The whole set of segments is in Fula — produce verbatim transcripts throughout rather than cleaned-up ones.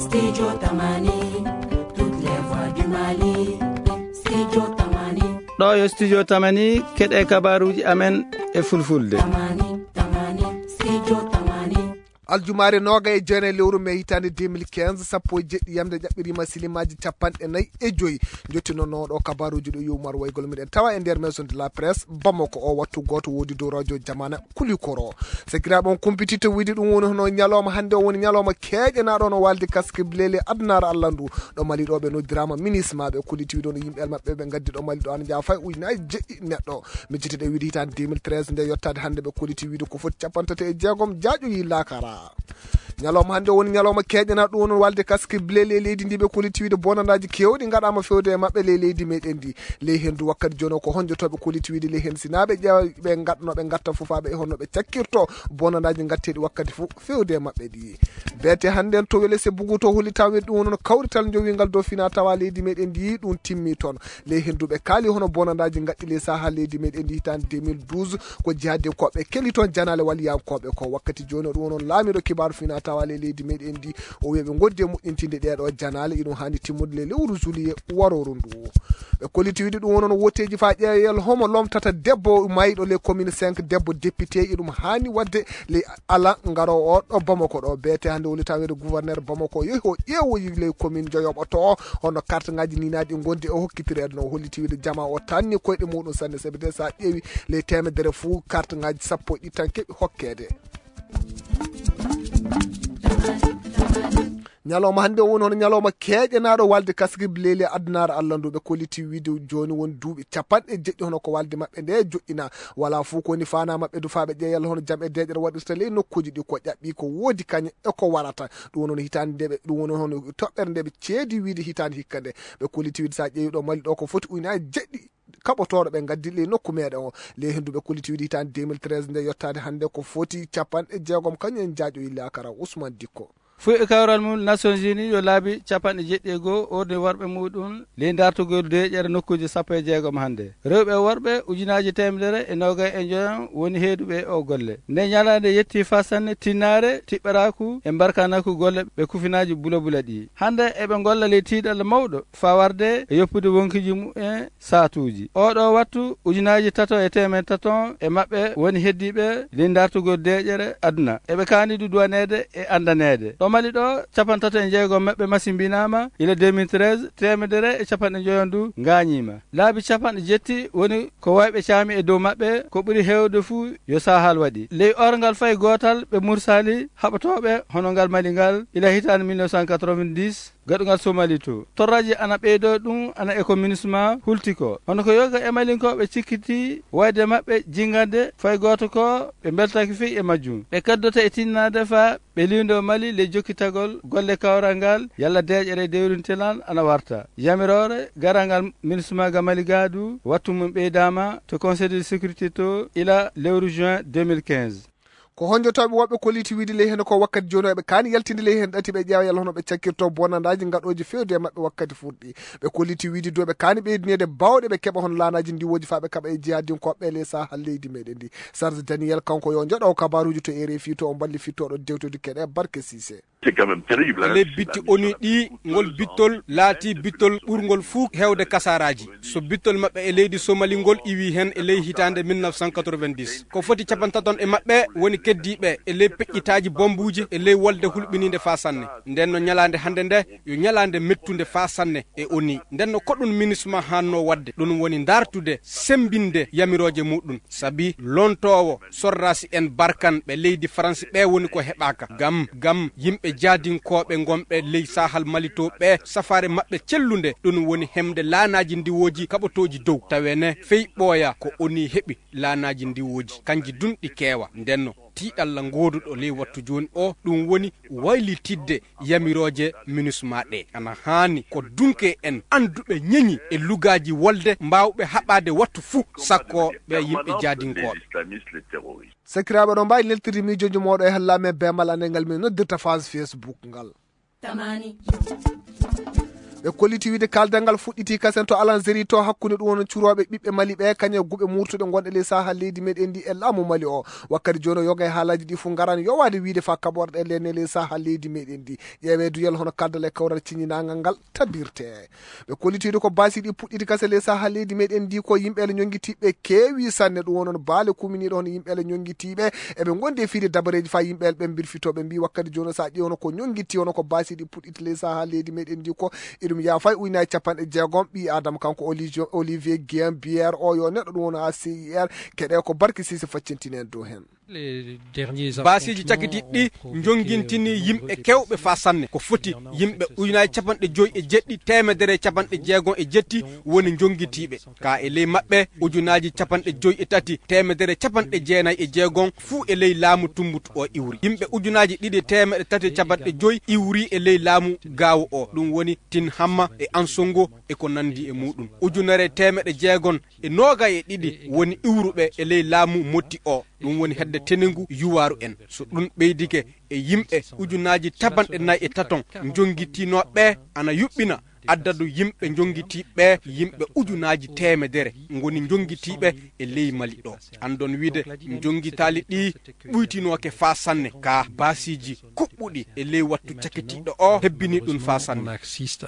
Studio Tamani, toutes les voix du Mali. Studio Tamani. ɗo yo studio Tamani keɗe kabaruji amen e fulfulde. Tamani, Tamani, Studio Tamani. aljumare noga e jene lewru me hitande deux mille quinze sappo e jeɗɗi yamde jaɓɓirima silimaji capanɗe nayyi e joyyi jottinono ɗo kabaruji ɗo yumar waygol miɗen tawa e nder maison de la presse Bamako o wattu goto wodi dow radio Jamana Kulikoro sekiraɓe on kumpitito wiidi ɗum woni hono ñalawma hande o woni ñalawma keƴenaɗo no walde kaske lele adnara Allah ndu ɗo Mali ɗo ɓe noddirama ministre maɓe kulitiwi ɗo no yimɓel mabɓe ɓe gaddi ɗo Mali ɗo an jaa fay ujunaji jeɗɗi neɗɗo mi jitteɗe wiide hitande deux mille treize nde yottade hande ɓe kuliti wiide ko foti capantati e jeegom jaƴoyi lakara ñalawma hande woni ñalawma keƴana ɗum won walde kaske blele leydi ndi ɓe kolitiwide bonanaji kewɗi gaɗama fewde e mabɓe ley leydi meɗen ndi ley hendu wakkati joni ko honjotoɓe kolitiwide ley hen sinaɓe ƴeewa ɓe gadno ɓe gatta foofaɓe e honno ɓe cakkirto bonanaji gatteɗi wakkati fo fewde e mabɓe ɗi beete hande to wele se bugu to holi tawi ɗum won kawrital jowingal dow fina tawa leydi meɗen ndi ɗum timmi toon ley henduɓe kaali hono bonanaji gadɗi ley saaha leydi meɗen ndi hitande deux mille douze ko jihade koɓe keli toon janale waliyankoɓe ko wakkati joni ɗum won laamiɗo kibaru fina tawale leydi meɗen ndi o wiɓe goddi e moƴƴintinde ɗeɗo janale iɗum hani timmude le lewru juillet waroru ndu ɓe kolitiwide ɗum wonon woteji fa ƴeeyel homo lomtata debbo mayiɗo le commune cinq debbo député iɗum hani wadde le ala ngaro o ɗo Bamako ɗo beete hande woni tawede gouverneur Bamako yehi o ƴeewoyi le commune joyoɓo to hono carte ngaji ninaji ɗi gondi o hokkitireede no hollitiwide jama o tanni koyɗe muɗum sanne sabide sa ƴeewi le temedere fou carte ngaji sappo ɗi tan keeɓi hokkede ñalawma hande woni hono ñalawma keƴenaɗo walde kaske lele adnare Allah ndu ɓe koliti wiide joni woni duuɓi capanɗe jeɗɗi hono ko walde mabɓe nde joƴƴina wala fou kowoni fana mabɓe du faɓe ƴeeyal hono jaam e deƴere waɗirta ley nokkuji ɗi ko ƴaɓɓi ko woodi kañe e ko warata ɗum woni hitande ndeɓe ɗum woni hono toɓɓere nde ɓe ceedi wiide hitande hikka nde ɓe koliti wiide sa ƴeewi ɗo Mali ɗo ko foti ujunnaji jeɗɗi kaɓotoɗo ɓe gaddi ley nokku meɗen o ley henduɓe kolitiwide hitande deux mille treize nde yottade hande ko foti capanɗe jeegom kañum en jaaƴo yille akara Ousmane Dikko fu e kawral mum Nations Unies yo laabi capanɗe jeɗɗi e goho orde worɓe muɗum ley dartugol deƴƴere nokkuji sappo e jeegom hande rewɓe e worɓe ujunaji temedere e nogay e joyon woni heeduɓe o golle nde ñalade yetti fa sanne tinnare tiɓɓeraku e mbarkanaku golle ɓe kufinaji bula bula ɗi hande eɓe golla ley tiiɗalla mawɗo fa warde e yoppude wonkiji mumen satuji oɗo wattu ujunaji tato e temedde taton e mabɓe woni heddiɓe ley dartugol deƴƴere aduna eɓe kani duduwanede e andanede ɗo Mali ɗo capantato e jeegom maɓɓe masimbinama ila deux mille treize temedere e capanɗe joyon du gañima laabi capanɗe jetti woni ko wayɓe caami e dow maɓɓe ko ɓuuri hewde fuu yo sahal waɗi ley orgal fay gotal ɓe mursali haɓatoɓe hono ngal Mali ngal ila hitande mille neuf cent quatre-vingt-dix gaɗugal Somali to torraji ana ɓeydo ɗum ana e communisme hulti ko hono ko yoga e malinkoɓe cikkiti wayde maɓɓe jingande fay goto ko ɓe beltaki fi e majjum ɓe kaddota e tinnade fa ɓe liwde Mali le jokkitagol golle kawral ngal yalla deƴere dewrintelan ana warta yamirore garangal ministre ga Mali gadu wattu mum ɓeydama to conseil de sécurité to ila lewru juin deux mille quinze ko honjotoɓe woɓɓe koliti wiide ley hen ko wakkati joni eɓe kani yaltinde ley hen ɗati ɓe ƴeewa yalla hono ɓe cakkirto bonandaji gaɗoji fewde e mabɓe wakkati fuɗɗi ɓe koliti wiide do ɓe kani ɓeydinede bawɗe ɓe keeɓa hono lanaji ndiwoji fa ɓe kaɓa e jihadinkoɓe ley sahal leydi meɗen ndi Sarge Daniel kanko yo joɗo kabaruji to R F I to o balli fittoɗo dewtude keɗe Barke Cissé c'est quand même terrible les bitti oni ɗi ngol bittol laati bittol ɓurgol fuu hewde kasaraji so bittol mabɓe e leydi Somali ngol iwi hen e ley hitande mille neuf cent quatre-vingt-dix ko foti capantaton e mabɓe woni keddiɓe e ley peƴƴitaji bombuji e ley wolde hulɓininde fa sanne nden no ñalande hande nde yo ñalande mettude fa sanne e oni nden no koɗɗum ministre ma hanno wadde ɗum woni dartude sembinde yamiroje muɗum saabi lontowo sorrasi en barkan ɓe leydi France ɓe woni ko heɓaka gam gam yimɓe jaadinkoɓe gomɓe ley sahal Mali to ɓe safare mabɓe cellunde ɗum woni hemde laanaji ndiwoji kaɓotoji dow tawene fey ɓooya ko oni heɓi laanaji ndiwoji kanji dunɗi keewa ndenno tiiɗalla ngoduɗo ley wattu joni o ɗum woni waylitidde yamiroje minusma ɗe ana hani ko dunke en anduɓe ñeñi e lugaji wolde mbawɓe haɓade wattu fuu sakko ɓe yimɓe jaadinkoɓe sekiraɓe ɗo mbawi leltiri miijoji moɗo e hallame bemal ande ngal min noddirta phase Facebook ngal Tamani. ɓe kolliti wiide kaldangal fuɗɗiti kasen to alanzeri to hakkude ɗum won curoɓe ɓiɓɓe Mali ɓe kañe guɓe murtuɗe gonɗe ley saha leydi meɗen ndi e laamu Mali o wakkati joni yoga e haalaji ɗi fu garani yowade wiide fa kaɓorɗe lene ley saha leydi meɗen ndi ƴeewe duyal hono kaldal e kawral ciñinagal ngal tabirte ɓe kollitiide ko basi ɗi puɗɗiti kase ley saha leydi meɗen ndi ko yimɓele ñonguitiɓe keewi sanne ɗum wonon baale kuminiɗo hono yimɓele ñonguitiɓe eɓe gondi e fiide dabareji fa yimɓele ɓe birfitoɓe mbi wakkati joni sa ƴewno ko ñonguitti hono ko basi ɗi puɗɗiti ley saha leydi meɗen ndi ko iɗum yaafay ujnaji capanɗe jeegom ɓi adama kanko Olivier Guien Bière o yo neɗɗo ɗum woni ha C I R keɗe ko barki sisi faccintinen dow hen basiji cakitiɗɗi jongintini yimɓe kewɓe fa sanne ko foti yimɓe ujunaji capanɗe joyyi e jeɗɗi temedere capanɗe jeegom e jetti woni jongitiɓe ka e ley mabɓe ujunaji capanɗe joyyi e tati temedere capanɗe jeenayyi e jeegom fuu e ley laamu tumbutu o iwri yimɓe ujunaji ɗiɗi temeɗe tati capanɗe joyyi iwri e ley laamu gawo o ɗum woni Tin Hamma e Ansongo e ko nandi e muɗum ujunere temeɗe jeegom e noga e ɗiɗi woni iwruɓe e ley laamu motti o ɗum woni hedde tenengu yuwaru en so ɗum ɓeydike e yimɓe ujunaji tabanɗe nayyi e taton jonguittinoɓe ana yuɓɓina addadu yimɓe jonguitiɓe yimɓe ujunaji temedere goni jonguitiɓe e ley Mali ɗo andon wiide jonguitali ɗi ɓuytinoke fa sanne ka basiji kuɓɓuɗi e ley wattu cakitiɗo o hebbini ɗum fa sanne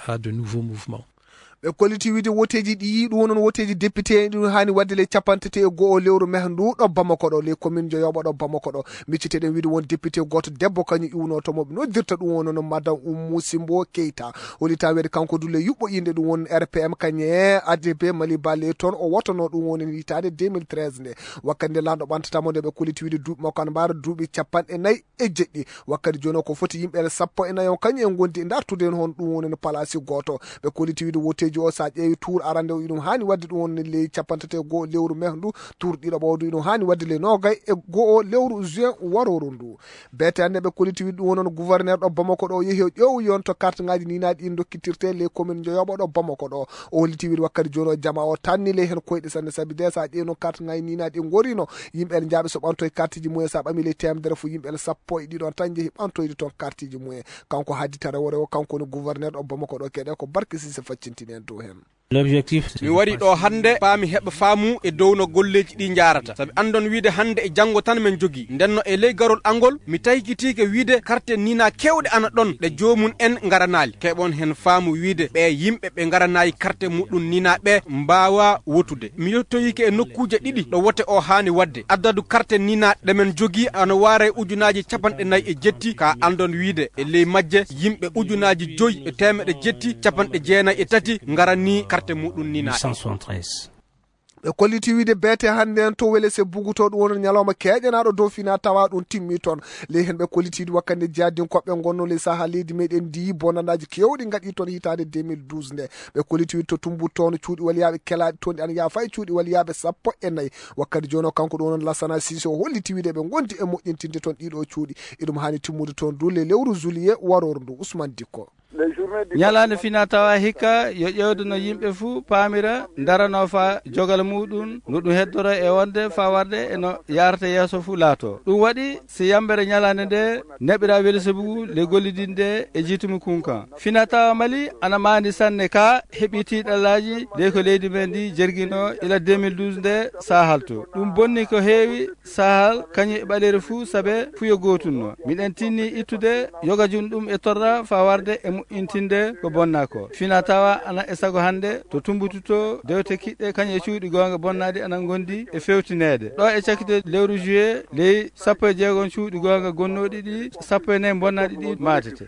ɓe kolliti wiide woteji ɗi yi ɗum wonon woteji député ɗum hani wadde ley capantete e goho lewru mai ndu ɗo Bamako ɗo ley commune Dioyoɓo ɗo Bamako ɗo micciteɗen wiide won député goto debbo kañum iwnotomoɓe noddirta ɗum wonono madame Oumou Simbo Keita holita weede kanko dulle yuɓɓo inde ɗum won R P M kañe A D B Mali balle toon o wotono ɗum woni hitande deux mille treize nde wakkati nde lanɗo ɓantatamo nde ɓe kolliti wiide duuɓi makko ana mbara duuɓi capanɗe nayyi e jeɗɗi wakkati joni ko foti yimɓele sappo e nayi o kañum en gondi e dartude en hon ɗum woni no palasi goto ɓe kolliti wiide woteji o sa ƴeewi tour arande o ɗum hani wadde ɗum woni ley capantete goho lewru mai ndu tour ɗiɗaɓo du ɗum hani wadde ley nogay e goho lewru juin waroru ndu bete hande ɓe kolliti wiide ɗum wonon gouverneur ɗo Bamako ɗo yeehi o ƴeew yon to carte ngaji ninaɗi ɗi dokkitirte ley commune Dioyoɓo ɗo Bamako ɗo o holliti wiide wakkati joni o jama o tanni ley hen koyɗe sanne saabi de sa ƴeewno carte ngaji ninaɗi ɗi gorino yimɓele jaaɓe so ɓantoye carte ji mumen sa ɓami ley temedere fo yimɓele sappo e ɗiɗon tan jeehi ɓantoyde toon carte ji mumen kanko haddita rewre o kanko woni gouverneur ɗo Bamako ɗo keɗe ko barke sise faccintinen dow hen l'objectif mi wari ɗo hande paami heɓa faamu e dow no golleji ɗi jarata sabi andon wiide hande e janggo tan men jogui ndenno e ley garol angol mi taykitike wiide carte nina kewɗe ana ɗon ɗe jomum en garanali keɓon hen faamu wiide ɓe yimɓe ɓe garanayi carte muɗum nina ɓe mbawa wotude mi yettoyike e nokkuje ɗiɗi ɗo wote o hani wadde addadu carte nina ɗemen jogui ana wara ujunaji capanɗe nayyi e jetti ka andon wiide e ley majje yimɓe ujunaji joyyi e temeɗe jetti capanɗe jeenayyi e tati garani carte muɗum nina ɓe kolliti wiide beete hande en to wele se buguto ɗum woni ñalawma keƴanaɗo dow fina tawa ɗum timmi toon ley hen ɓe kollitiɗi wakkande jadinkoɓɓe gonno ley saha leydi meɗen ndi bonanaji kewɗi gaɗi toon hitande deux mille douze nde ɓe kolliti wiide to tumbu toon cuuɗi waliyaɓe kelaɗi toon ɗi ana yaafa e cuuɗi waliyaɓe sappo e nayyi wakkati joni o kanko ɗum won Lassana Cissé o holliti wiide ɓe gondi e moƴƴintinde toon ɗiɗo cuuɗi iɗum hani timmude toon dulle lewru juillet waroru ndu Ousmane Dikko ñalande fina tawa hikka yo ƴewde no yimɓe fuu paamira darano fa jogal muɗum no ɗum heddora e wonde fa warde eno yarata yeeso fuu laato ɗum waɗi si yambere ñalande nde neɓɓira welsebugu le gollidinde e jiitumi kunkan fina tawa Mali ana mandi sanne ka heeɓi tiɗallaji ley ko leydi men ndi jerguino ila deux mille douze nde sahalto ɗum bonni ko heewi sahal kañum e ɓaɗere fuu saabe fuyo gotunno miɗen tinni ittude yogajum ɗum e torra fa warde e intinde ko bonna ko fina tawa ana e sago hande to tumbututo dewte kiɗɗe kañum e cuuɗi gonga bonnadi ana gondi e fewtinede ɗo e cakkite lewru juillet ley sappo e jeegom cuuɗi gonga gonnoɗi ɗi sappo e nayyi bonnaɗi ɗi matete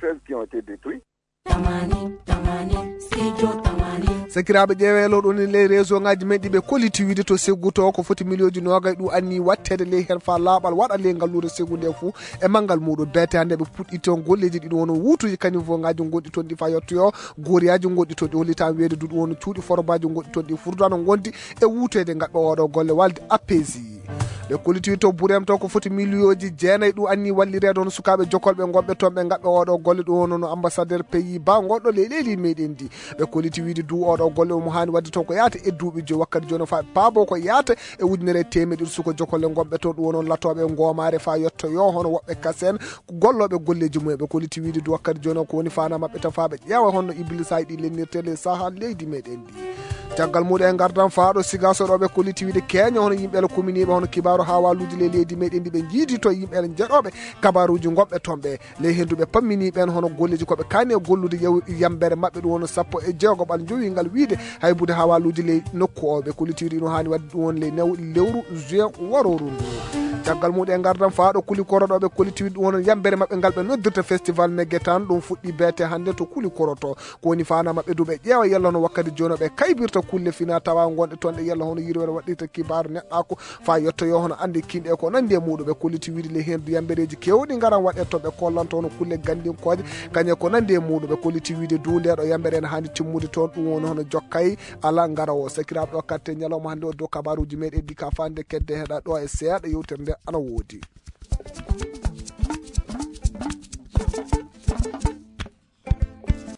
tamani tamani studio tamani sakiraɓe ƴeewelo ɗon ley réseau ngaji men ɗiɓe kolliti wiide to segguto ko foti millioji nogay ɗum anni wattede ley hen fa laaɓal waɗa ley ngallure seggu nde fou e manggal muɗum beete hande ɓe puɗɗi toon golleji ɗiɗi won wuutuji kañum fo ngaji gonɗi toon ɗi fa yettoyo goriyaji gonɗi toon ɗi hollitama weede duɗu won cuuɗi forbaji gonɗi toon ɗi furdano gondi e wuutede gaɓɓe oɗo golle walde apesi ɓe koliti to burem to ko foti millions jeenayi ɗum anni wallirede hono sukaɓe jokolɓe gonɓe toon ɓe gaɓɓe oɗo golle ɗum hono no ambassadeur pays ba goɗɗo leyɗeli meɗen ndi ɓe koliti wiide du oɗo golle omo hani wadde toon ko yaata e duuɓi joyi wakkati joni fa paabo ko yaata e ujunere temedde suko jokolle gonɓe toon ɗum wonon latoɓe gomare fa yettoyo hono woɓɓe kasen golloɓe golleji mumen ɓe koliti wiide du wakkati joni ko woni fana mabɓe tan fa ɓe ƴeewa honno iblisa ɗi lennirtele saaha leydi meɗen ndi caggal muɗum e gardan faaɗo sigaso ɗo ɓe koliti wiide keña hono yimɓele communiɓe hono kibaru hawaluji le leydi meɗen ndi ɓe jiidi to yimɓele jeeɗoɓe kabaruji gonɓe toon ɓe ley henduɓe pamminiɓen hono golleji koɓe kani e gollude yambere mabɓe ɗum wono sappo e jeegoɓal joowingal wiide haybude hawaluji ley nokku o ɓe koliti wiide ɗum hani wadde ɗum won ley lewru juin waroru ndu caggal muɗum e gardan faaɗo kuli koroɗoɓe koliti wiide ɗum wono yambere mabɓe ngal ɓe noddirta festival meggetan ɗum fuɗɗi beete hande to kuli koroto ko woni fana mabɓe duɓe ƴeewa yalla hono wakkati joni ɓe kaybirta kulle fina tawa gonɗe toon ɗe yalla hono yirwere waɗirta kibaru neɗɗako fa yettoyo hono ande kinɗe ko nandi e muɗum ɓe koliti wiide le hendu yambereji kewɗi garan waɗe toon ɓe kollanto hono kulle gandinkoje kañe ko nandi e muɗum ɓe koliti wiide du ndeɗo yambere ene handi timmude toon ɗum woni hono jokkay ala gara o sakiraɓe o katte ñalawma hande o dow kabaruji meɗen ɗi ka fande kedde heeɗa ɗo e seeɗa yewtere nde ana woodi.